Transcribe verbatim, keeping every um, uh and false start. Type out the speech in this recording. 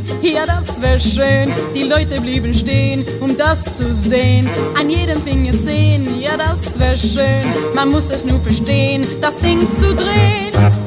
gehen, ja das wär schön. Die Leute blieben stehen, um das zu sehen. An jedem Finger zehn, ja das wär schön. Man muss es nur verstehen, das Ding zu drehen.